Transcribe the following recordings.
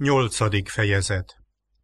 8. fejezet.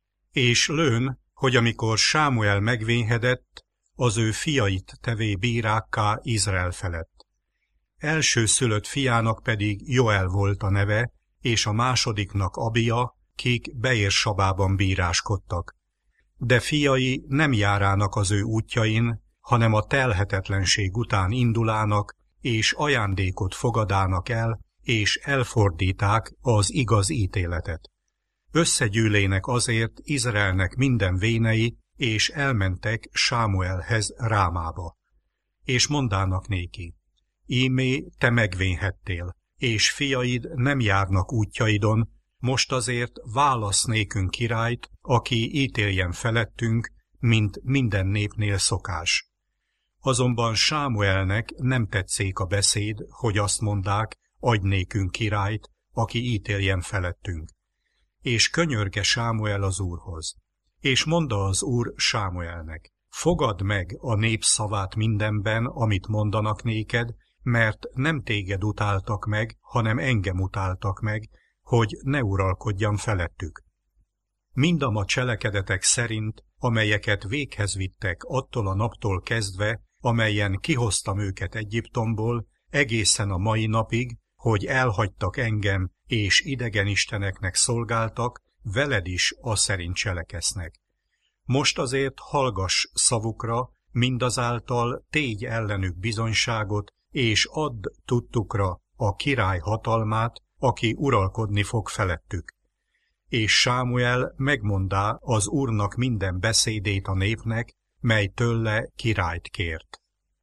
És lőn, hogy amikor Sámuel megvénhedett, az ő fiait tevé bírákká Izrael felett. Elsőszülött fiának pedig Joel volt a neve, és a másodiknak Abia, kik Beérsabában bíráskodtak. De fiai nem járának az ő útjain, hanem a telhetetlenség után indulának, és ajándékot fogadának el, és elfordíták az igaz ítéletet. Összegyűlének azért Izraelnek minden vénei, és elmentek Sámuelhez Rámába. És mondának néki, ímé te megvénhettél, és fiaid nem járnak útjaidon, most azért válasz nékünk királyt, aki ítéljen felettünk, mint minden népnél szokás. Azonban Sámuelnek nem tetszék a beszéd, hogy azt mondák, adj nékünk királyt, aki ítéljen felettünk. És könyörge Sámuel az Úrhoz. És mondta az Úr Sámuelnek, fogadd meg a nép szavát mindenben, amit mondanak néked, mert nem téged utáltak meg, hanem engem utáltak meg, hogy ne uralkodjam felettük. Mindam a cselekedetek szerint, amelyeket véghez vittek attól a naptól kezdve, amelyen kihoztam őket Egyiptomból, egészen a mai napig, hogy elhagytak engem, és idegen isteneknek szolgáltak, veled is aszerint cselekesznek. Most azért hallgass szavukra, mindazáltal tégy ellenük bizonyságot, és add tudtukra a király hatalmát, aki uralkodni fog felettük. És Sámuel megmondá az Úrnak minden beszédét a népnek, mely tőle királyt kért.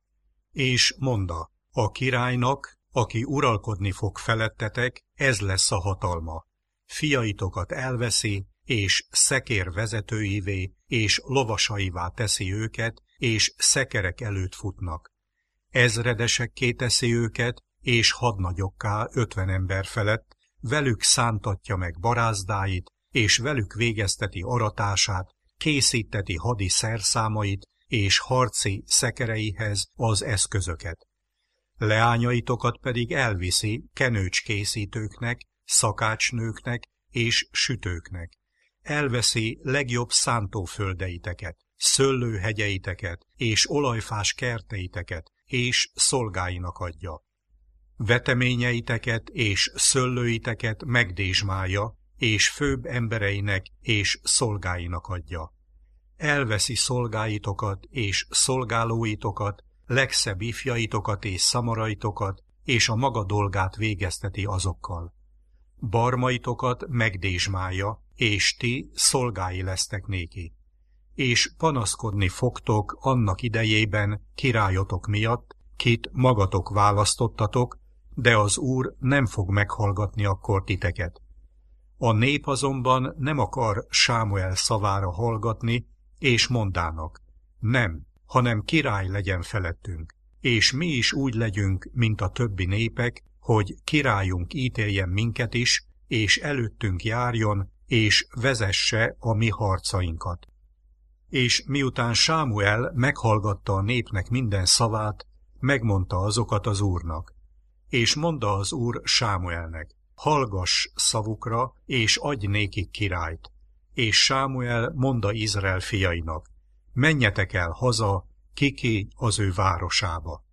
És mondta, a királynak, aki uralkodni fog felettetek, ez lesz a hatalma. Fiaitokat elveszi, és szekér vezetőivé, és lovasaivá teszi őket, és szekerek előtt futnak. Ezredesekké teszi őket, és hadnagyokká 50 ember felett, velük szántatja meg barázdáit, és velük végezteti aratását, készíteti hadi szerszámait, és harci szekereihez az eszközöket. Leányaitokat pedig elviszi kenőcskészítőknek, szakácsnőknek és sütőknek. Elveszi legjobb szántóföldeiteket, szőlőhegyeiteket és olajfás kerteiteket, és szolgáinak adja. Veteményeiteket és szőlőiteket megdésmálja, és főbb embereinek és szolgáinak adja. Elveszi szolgáitokat és szolgálóitokat, legszebb ifjaitokat és szamaraitokat, és a maga dolgát végezteti azokkal. Barmaitokat megdésmálja, és ti szolgái lesztek néki. És panaszkodni fogtok annak idejében királyotok miatt, kit magatok választottatok, de az Úr nem fog meghallgatni akkor titeket. A nép azonban nem akar Sámuel szavára hallgatni, és mondának, nem, hanem király legyen felettünk, és mi is úgy legyünk, mint a többi népek, hogy királyunk ítéljen minket is, és előttünk járjon, és vezesse a mi harcainkat. És miután Sámuel meghallgatta a népnek minden szavát, megmondta azokat az Úrnak. És mondta az Úr Sámuelnek, hallgass szavukra, és adj nékik királyt. És Sámuel mondta Izrael fiainak, menjetek el haza, ki az ő városába.